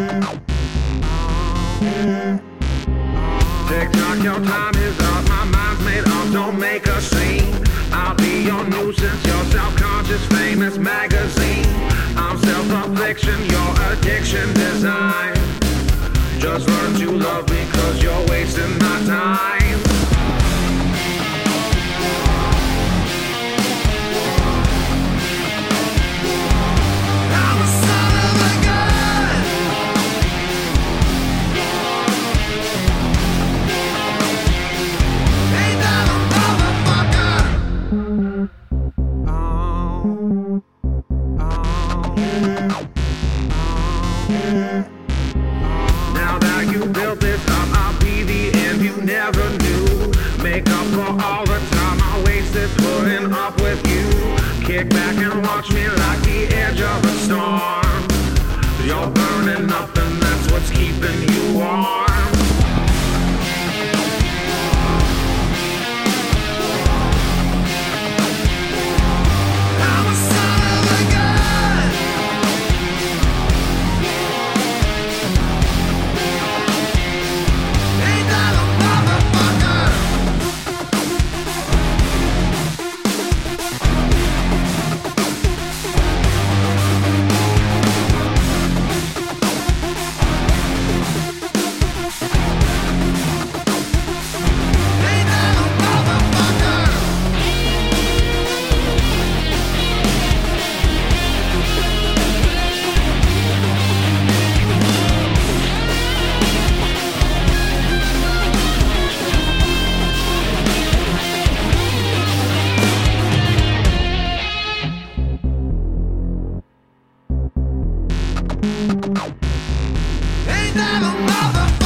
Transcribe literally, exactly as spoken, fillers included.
TikTok, your time is up, my mind's made up, don't make a scene. I'll be your nuisance, your self-conscious famous magazine. I'm self-affliction, your addiction design. Just learn to love me cause you're wasting my time. Now that you built this up, I'll be the end you never knew. Make up for all the time I wasted putting up with you. Kick back and watch me like the edge of a storm. You're burning up and that's what's keeping you warm. Ain't that a motherfucker?